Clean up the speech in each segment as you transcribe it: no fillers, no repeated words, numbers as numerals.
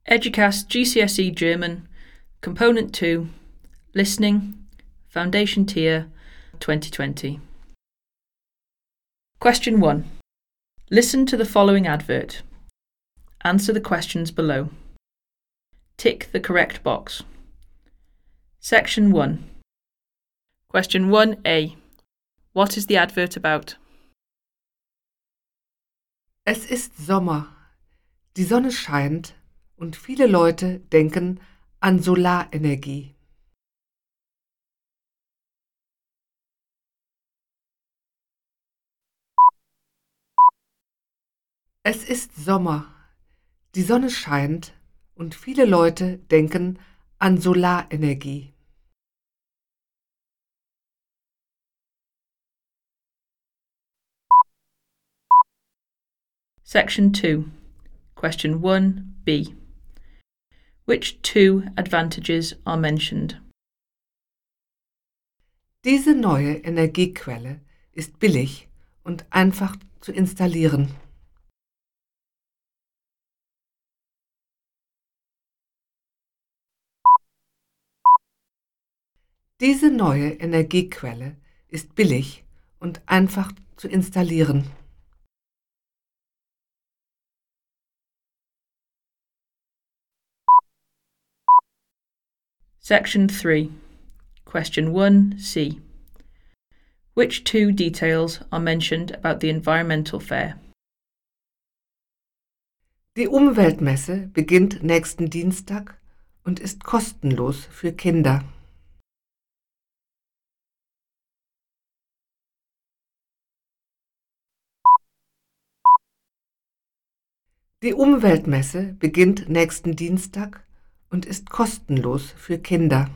Educast GCSE German, Component 2, Listening, Foundation Tier, 2020. Question 1. Listen to the following advert. Answer the questions below. Tick the correct box. Section 1. Question 1a. What is the advert about? Es ist Sommer, die Sonne scheint und viele Leute denken an Solarenergie. Es ist Sommer, die Sonne scheint und viele Leute denken an Solarenergie. Section 2. Question 1b. Which two advantages are mentioned? Diese neue Energiequelle ist billig und einfach zu installieren. Diese neue Energiequelle ist billig und einfach zu installieren. Section 3. Question 1c. Which two details are mentioned about the environmental fair? Die Umweltmesse beginnt nächsten Dienstag und ist kostenlos für Kinder. Die Umweltmesse beginnt nächsten Dienstag und ist kostenlos für Kinder.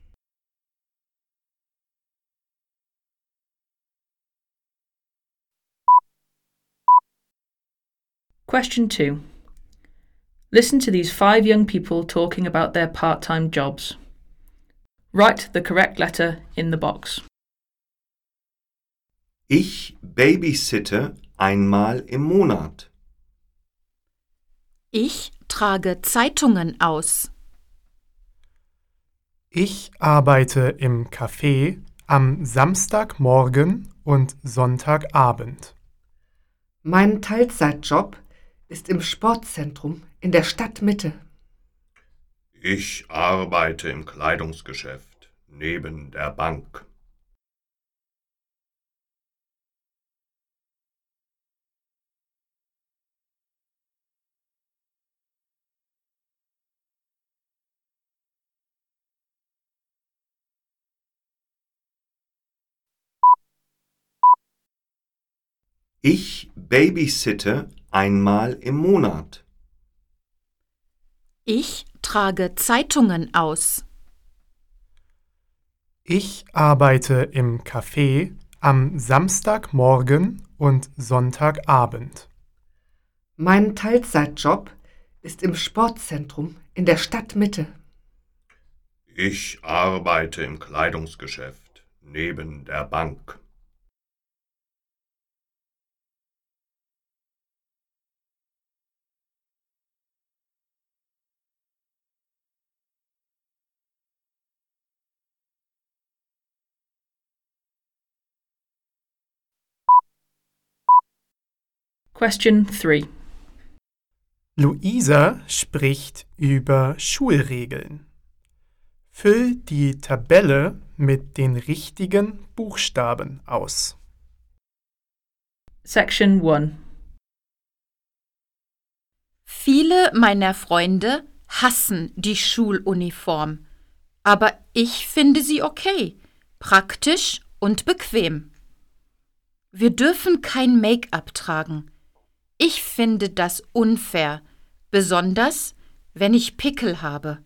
Question 2. Listen to these 5 young people talking about their part-time jobs. Write the correct letter in the box. Ich babysitte einmal im Monat. Ich trage Zeitungen aus. Ich arbeite im Café am Samstagmorgen und Sonntagabend. Mein Teilzeitjob ist im Sportzentrum in der Stadtmitte. Ich arbeite im Kleidungsgeschäft neben der Bank. Ich babysitte einmal im Monat. Ich trage Zeitungen aus. Ich arbeite im Café am Samstagmorgen und Sonntagabend. Mein Teilzeitjob ist im Sportzentrum in der Stadtmitte. Ich arbeite im Kleidungsgeschäft neben der Bank. Question 3. Luisa spricht über Schulregeln. Füll die Tabelle mit den richtigen Buchstaben aus. Section 1. Viele meiner Freunde hassen die Schuluniform, aber ich finde sie okay, praktisch und bequem. Wir dürfen kein Make-up tragen. Ich finde das unfair, besonders wenn ich Pickel habe.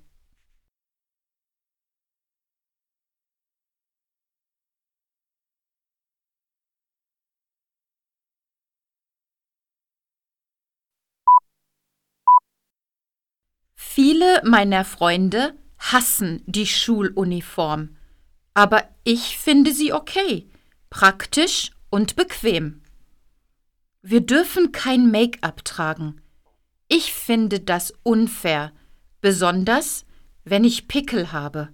Viele meiner Freunde hassen die Schuluniform, aber ich finde sie okay, praktisch und bequem. Wir dürfen kein Make-up tragen. Ich finde das unfair, besonders wenn ich Pickel habe.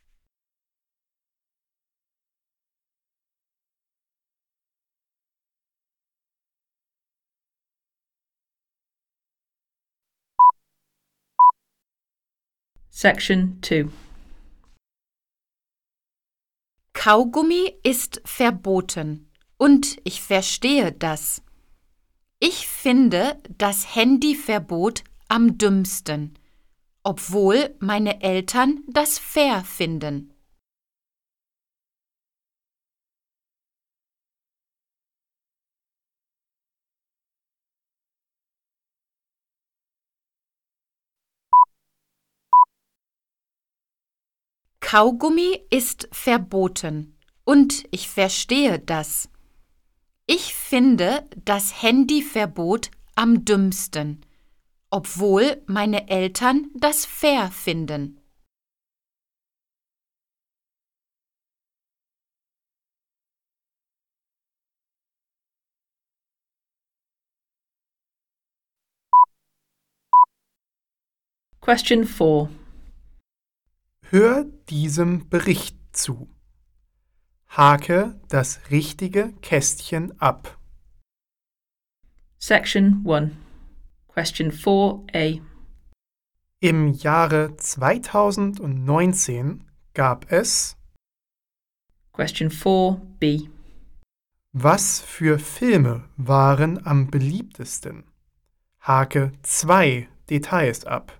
Section 2. Kaugummi ist verboten und ich verstehe das. Ich finde das Handyverbot am dümmsten, obwohl meine Eltern das fair finden. Kaugummi ist verboten und ich verstehe das. Ich finde das Handyverbot am dümmsten, obwohl meine Eltern das fair finden. Question 4. Hör diesem Bericht zu. Hake das richtige Kästchen ab. Section 1. Question 4a. Im Jahre 2019 gab es Question 4b. Was für Filme waren am beliebtesten? Hake 2 Details ab.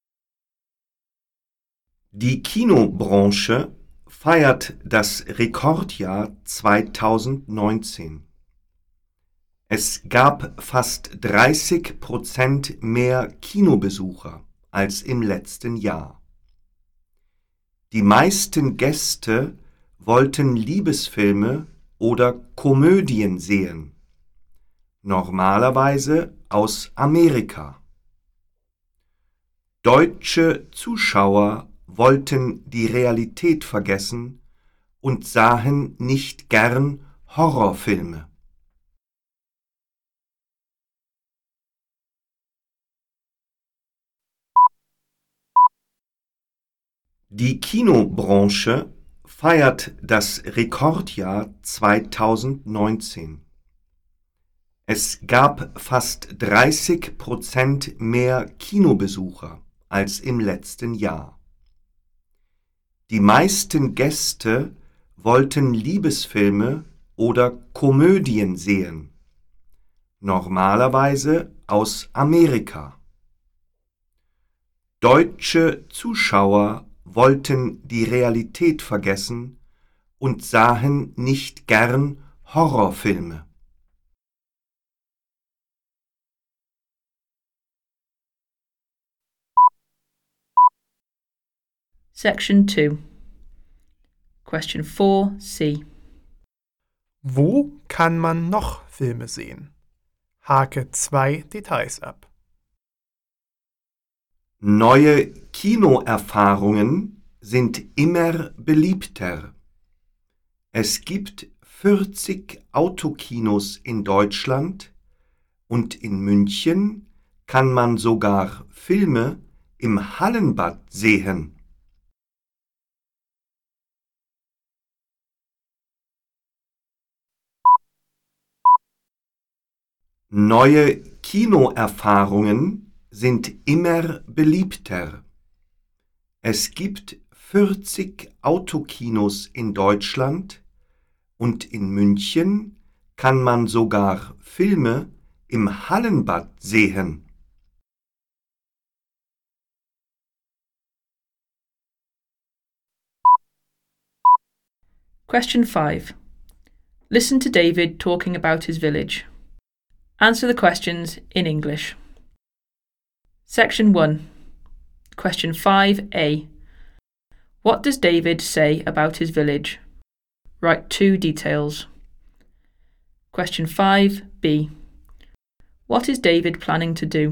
Die Kinobranche feiert das Rekordjahr 2019. Es gab fast 30% mehr Kinobesucher als im letzten Jahr. Die meisten Gäste wollten Liebesfilme oder Komödien sehen, normalerweise aus Amerika. Deutsche Zuschauer wollten die Realität vergessen und sahen nicht gern Horrorfilme. Die Kinobranche feiert das Rekordjahr 2019. Es gab fast 30% mehr Kinobesucher als im letzten Jahr. Die meisten Gäste wollten Liebesfilme oder Komödien sehen, normalerweise aus Amerika. Deutsche Zuschauer wollten die Realität vergessen und sahen nicht gern Horrorfilme. Section 2. Question 4c. Wo kann man noch Filme sehen? Hake 2 Details ab. Neue Kinoerfahrungen sind immer beliebter. Es gibt 40 Autokinos in Deutschland und in München kann man sogar Filme im Hallenbad sehen. Neue Kinoerfahrungen sind immer beliebter. Es gibt 40 Autokinos in Deutschland und in München kann man sogar Filme im Hallenbad sehen. Question 5. Listen to David talking about his village. Answer the questions in English. Section 1. Question 5a. What does David say about his village? Write 2 details. Question 5b. What is David planning to do?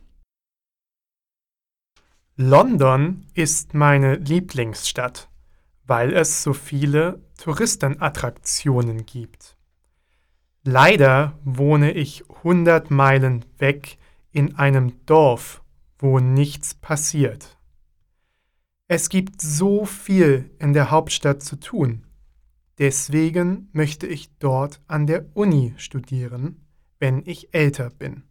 London ist meine Lieblingsstadt, weil es so viele Touristenattraktionen gibt. Leider wohne ich 100 Meilen weg in einem Dorf, wo nichts passiert. Es gibt so viel in der Hauptstadt zu tun. Deswegen möchte ich dort an der Uni studieren, wenn ich älter bin.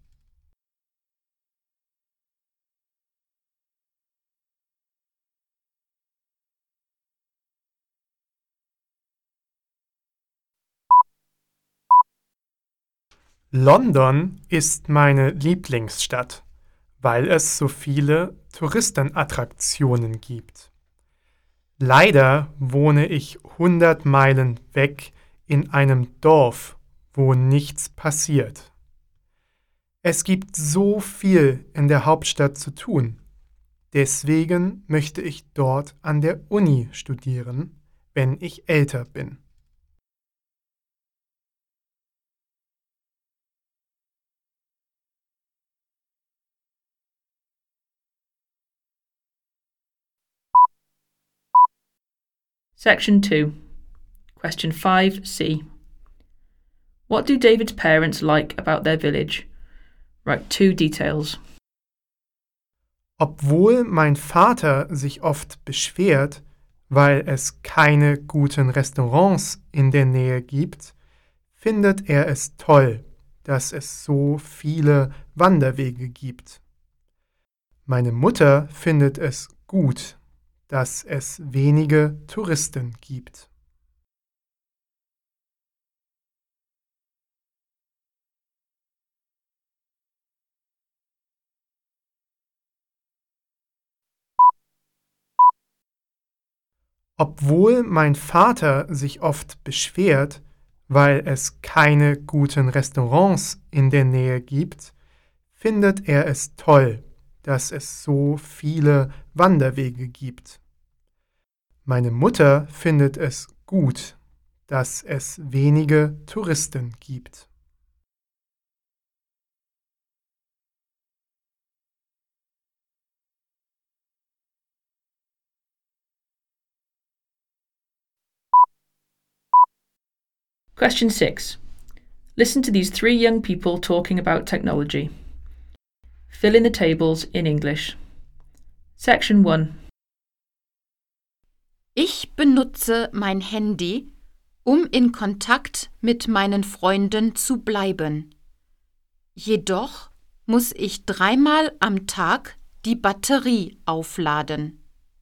London ist meine Lieblingsstadt, weil es so viele Touristenattraktionen gibt. Leider wohne ich 100 Meilen weg in einem Dorf, wo nichts passiert. Es gibt so viel in der Hauptstadt zu tun. Deswegen möchte ich dort an der Uni studieren, wenn ich älter bin. Section 2. Question 5C. What do David's parents like about their village? Write 2 details. Obwohl mein Vater sich oft beschwert, weil es keine guten Restaurants in der Nähe gibt, findet er es toll, dass es so viele Wanderwege gibt. Meine Mutter findet es gut, dass es wenige Touristen gibt. Obwohl mein Vater sich oft beschwert, weil es keine guten Restaurants in der Nähe gibt, findet er es toll, dass es so viele Wanderwege gibt. Meine Mutter findet es gut, dass es wenige Touristen gibt. Question 6. Listen to these 3 young people talking about technology. Fill in the tables in English. Section 1. Ich benutze mein Handy, um in Kontakt mit meinen Freunden zu bleiben. Jedoch muss ich 3-mal am Tag die Batterie aufladen.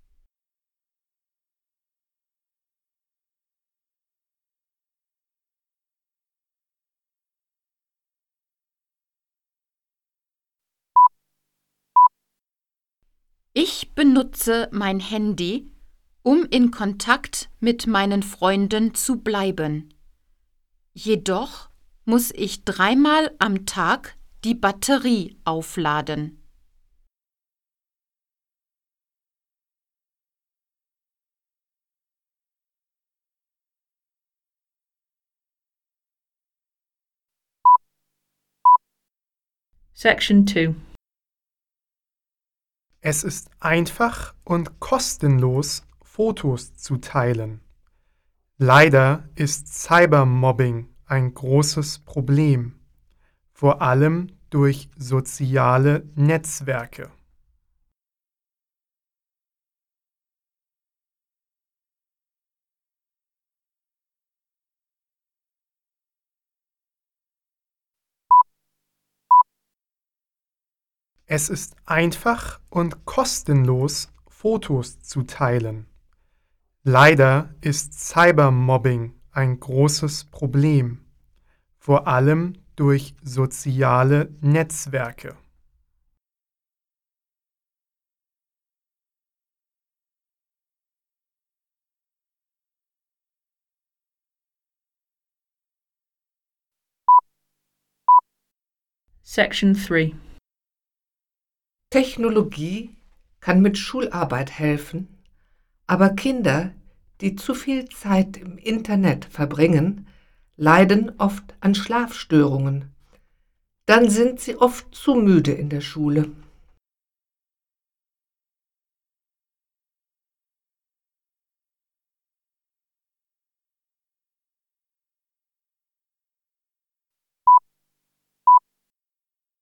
Ich benutze mein Handy, um in Kontakt mit meinen Freunden zu bleiben. Jedoch muss ich 3-mal am Tag die Batterie aufladen. Section 2. Es ist einfach und kostenlos, Fotos zu teilen. Leider ist Cybermobbing ein großes Problem, vor allem durch soziale Netzwerke. Es ist einfach und kostenlos, Fotos zu teilen. Leider ist Cybermobbing ein großes Problem, vor allem durch soziale Netzwerke. Section 3. Technologie kann mit Schularbeit helfen, aber Kinder, die zu viel Zeit im Internet verbringen, leiden oft an Schlafstörungen. Dann sind sie oft zu müde in der Schule.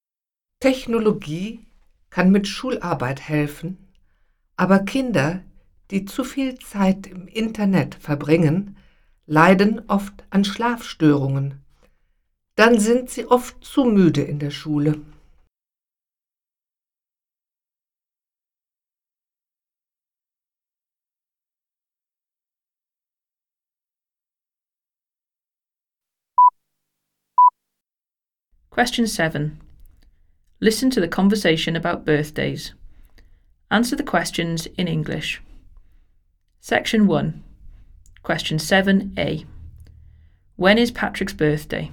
Technologie kann mit Schularbeit helfen, aber Kinder, die zu viel Zeit im Internet verbringen, leiden oft an Schlafstörungen. Dann sind sie oft zu müde in der Schule. Question 7. Listen to the conversation about birthdays. Answer the questions in English. Section 1. Question 7a. When is Patrick's birthday?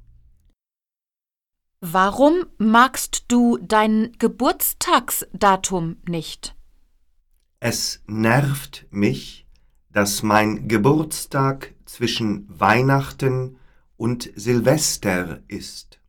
Warum magst du dein Geburtstagsdatum nicht? Es nervt mich, dass mein Geburtstag zwischen Weihnachten und Silvester ist.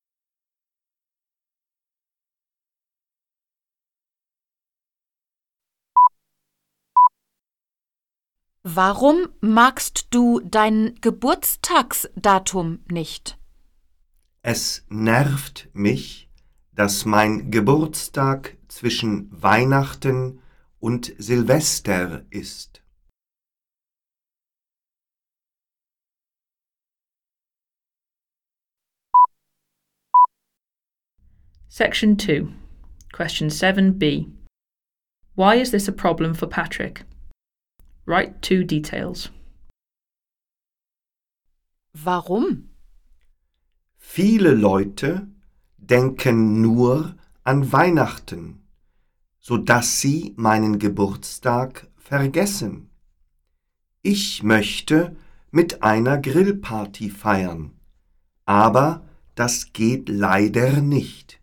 Warum magst du dein Geburtstagsdatum nicht? Es nervt mich, dass mein Geburtstag zwischen Weihnachten und Silvester ist. Section 2. Question 7b. Why is this a problem for Patrick? Write 2 details. Warum? Viele Leute denken nur an Weihnachten, sodass sie meinen Geburtstag vergessen. Ich möchte mit einer Grillparty feiern, aber das geht leider nicht.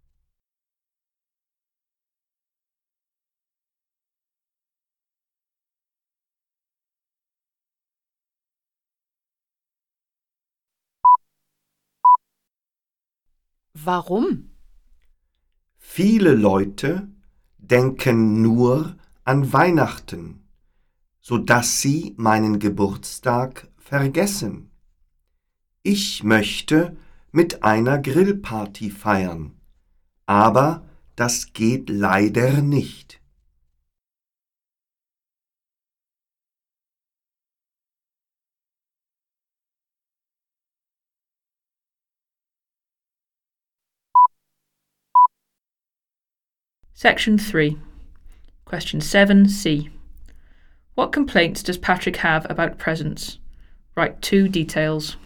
Warum? Viele Leute denken nur an Weihnachten, sodass sie meinen Geburtstag vergessen. Ich möchte mit einer Grillparty feiern, aber das geht leider nicht. Section 3. Question 7c. What complaints does Patrick have about presents? Write 2 details.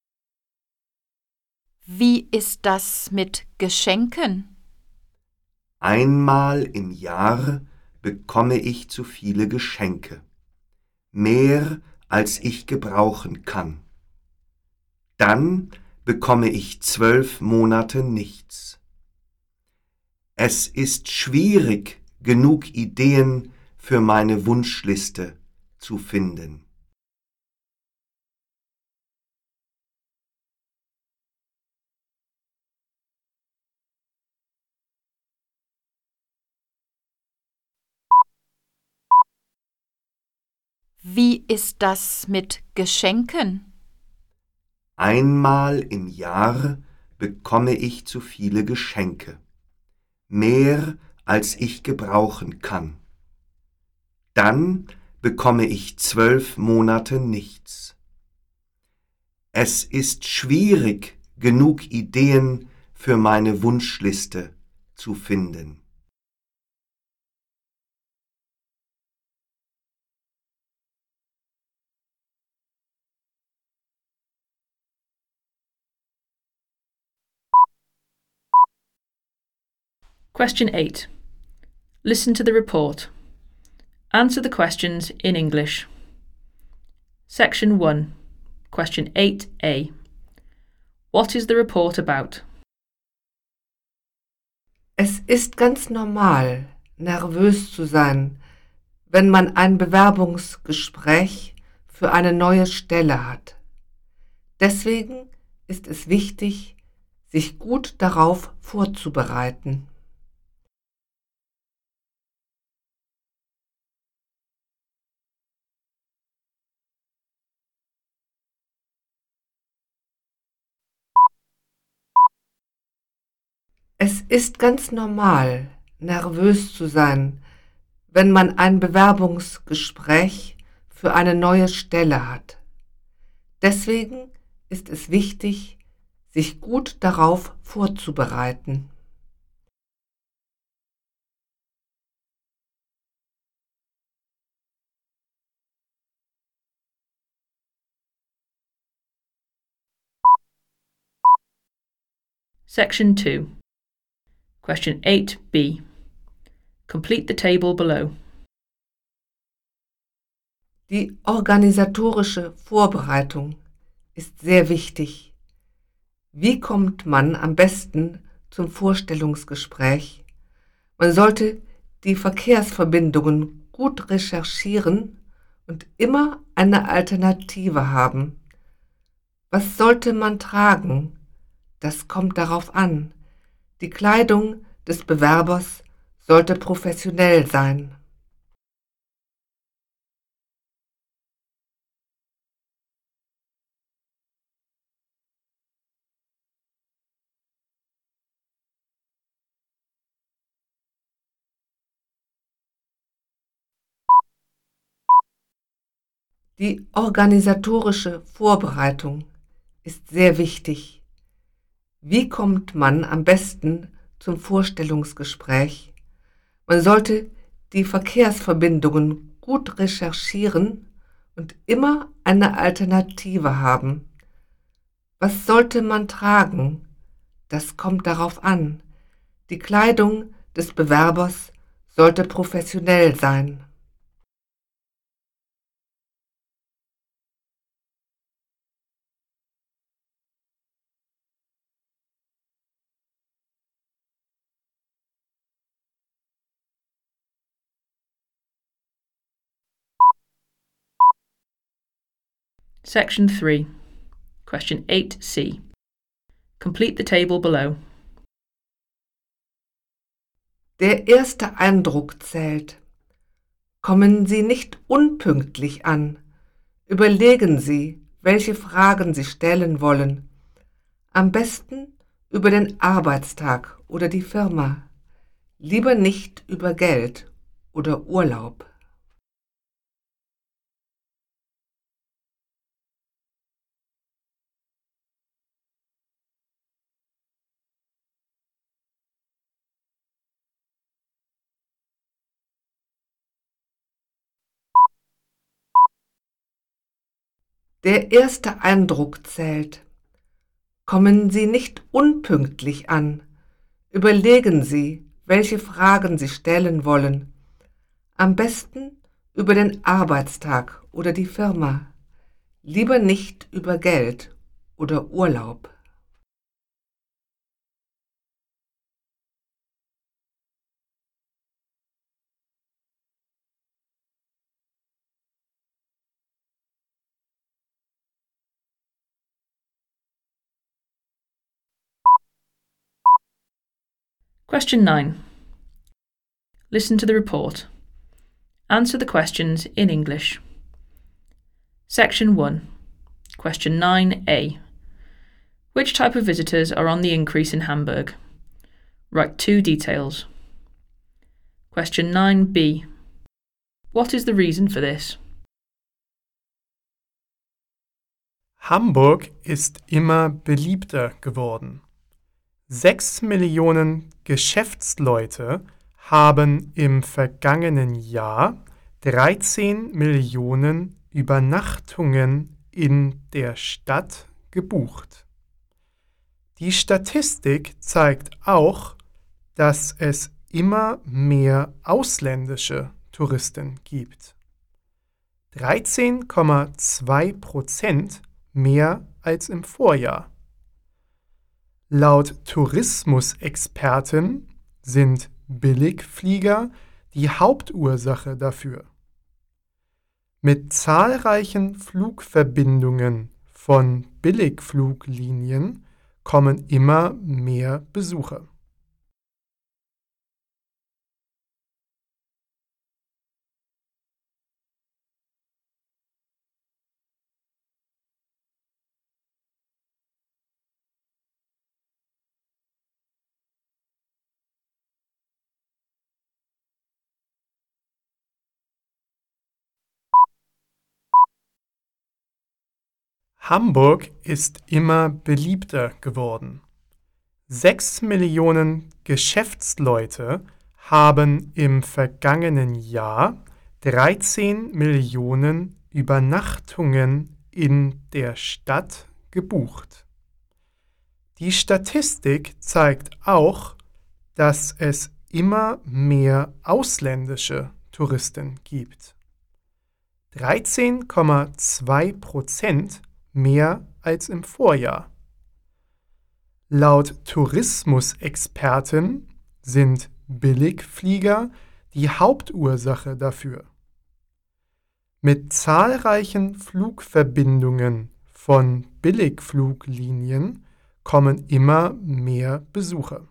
Wie ist das mit Geschenken? Einmal im Jahr bekomme ich zu viele Geschenke, mehr als ich gebrauchen kann. Dann bekomme ich 12 Monate nichts. Es ist schwierig, genug Ideen für meine Wunschliste zu finden. Wie ist das mit Geschenken? Einmal im Jahr bekomme ich zu viele Geschenke, mehr als ich gebrauchen kann. Dann bekomme ich 12 Monate nichts. Es ist schwierig, genug Ideen für meine Wunschliste zu finden. Question 8. Listen to the report. Answer the questions in English. Section 1. Question 8a. What is the report about? Es ist ganz normal, nervös zu sein, wenn man ein Bewerbungsgespräch für eine neue Stelle hat. Deswegen ist es wichtig, sich gut darauf vorzubereiten. Es ist ganz normal, nervös zu sein, wenn man ein Bewerbungsgespräch für eine neue Stelle hat. Deswegen ist es wichtig, sich gut darauf vorzubereiten. Section 2. Question 8b. Complete the table below. Die organisatorische Vorbereitung ist sehr wichtig. Wie kommt man am besten zum Vorstellungsgespräch? Man sollte die Verkehrsverbindungen gut recherchieren und immer eine Alternative haben. Was sollte man tragen? Das kommt darauf an. Die Kleidung des Bewerbers sollte professionell sein. Die organisatorische Vorbereitung ist sehr wichtig. Wie kommt man am besten zum Vorstellungsgespräch? Man sollte die Verkehrsverbindungen gut recherchieren und immer eine Alternative haben. Was sollte man tragen? Das kommt darauf an. Die Kleidung des Bewerbers sollte professionell sein. Section 3. Question 8c. Complete the table below. Der erste Eindruck zählt. Kommen Sie nicht unpünktlich an. Überlegen Sie, welche Fragen Sie stellen wollen. Am besten über den Arbeitstag oder die Firma. Lieber nicht über Geld oder Urlaub. Der erste Eindruck zählt. Kommen Sie nicht unpünktlich an. Überlegen Sie, welche Fragen Sie stellen wollen. Am besten über den Arbeitstag oder die Firma. Lieber nicht über Geld oder Urlaub. Question 9. Listen to the report. Answer the questions in English. Section 1. Question 9a. Which type of visitors are on the increase in Hamburg? Write 2 details. Question 9b. What is the reason for this? Hamburg ist immer beliebter geworden. 6 Millionen Geschäftsleute haben im vergangenen Jahr 13 Millionen Übernachtungen in der Stadt gebucht. Die Statistik zeigt auch, dass es immer mehr ausländische Touristen gibt. 13,2% mehr als im Vorjahr. Laut Tourismusexperten sind Billigflieger die Hauptursache dafür. Mit zahlreichen Flugverbindungen von Billigfluglinien kommen immer mehr Besucher. Hamburg ist immer beliebter geworden. 6 Millionen Geschäftsleute haben im vergangenen Jahr 13 Millionen Übernachtungen in der Stadt gebucht. Die Statistik zeigt auch, dass es immer mehr ausländische Touristen gibt. 13,2% mehr als im Vorjahr. Laut Tourismusexperten sind Billigflieger die Hauptursache dafür. Mit zahlreichen Flugverbindungen von Billigfluglinien kommen immer mehr Besucher.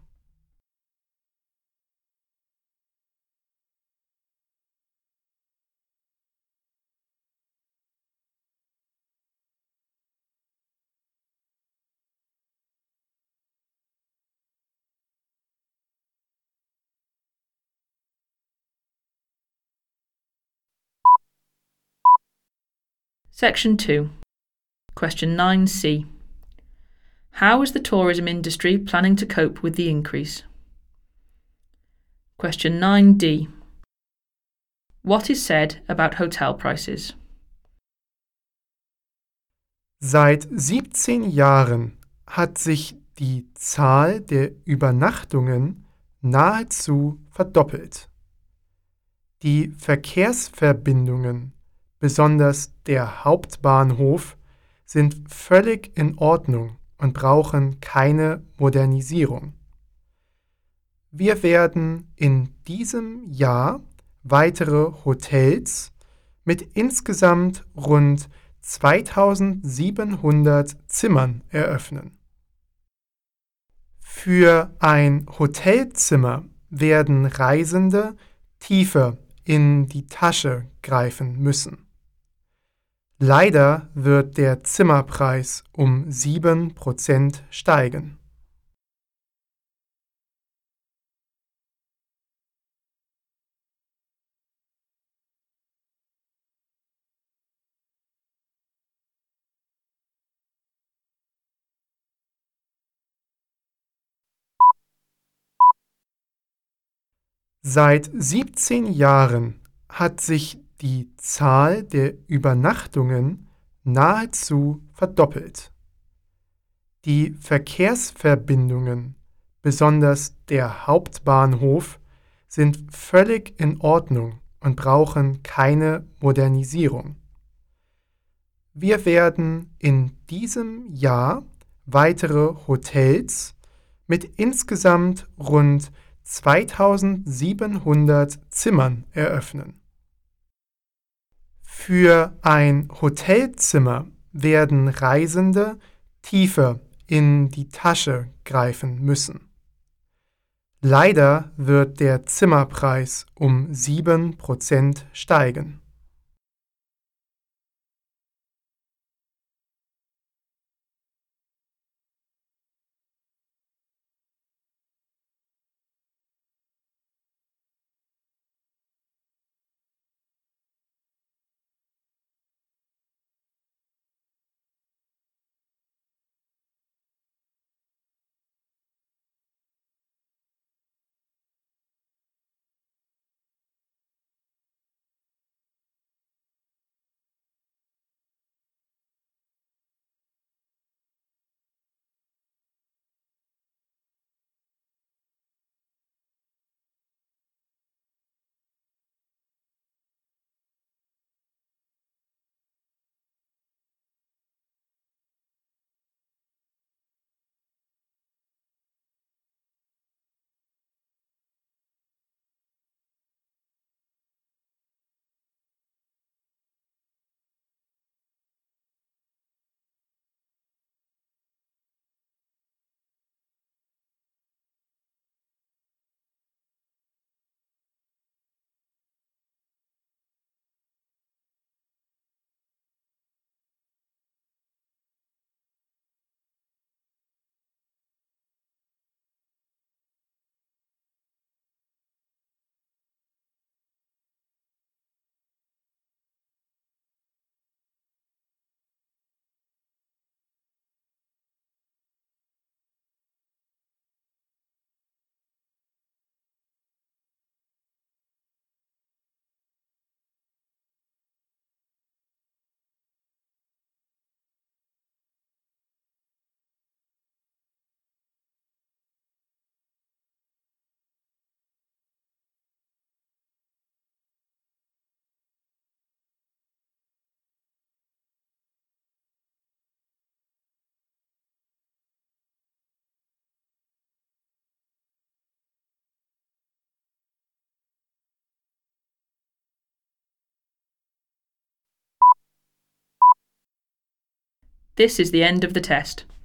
Section 2. Question 9C. How is the tourism industry planning to cope with the increase? Question 9D. What is said about hotel prices? Seit 17 Jahren hat sich die Zahl der Übernachtungen nahezu verdoppelt. Die Verkehrsverbindungen, besonders der Hauptbahnhof, sind völlig in Ordnung und brauchen keine Modernisierung. Wir werden in diesem Jahr weitere Hotels mit insgesamt rund 2700 Zimmern eröffnen. Für ein Hotelzimmer werden Reisende tiefer in die Tasche greifen müssen. Leider wird der Zimmerpreis um 7% steigen. Seit 17 Jahren hat sich die Zahl der Übernachtungen nahezu verdoppelt. Die Verkehrsverbindungen, besonders der Hauptbahnhof, sind völlig in Ordnung und brauchen keine Modernisierung. Wir werden in diesem Jahr weitere Hotels mit insgesamt rund 2700 Zimmern eröffnen. Für ein Hotelzimmer werden Reisende tiefer in die Tasche greifen müssen. Leider wird der Zimmerpreis um 7% steigen. This is the end of the test.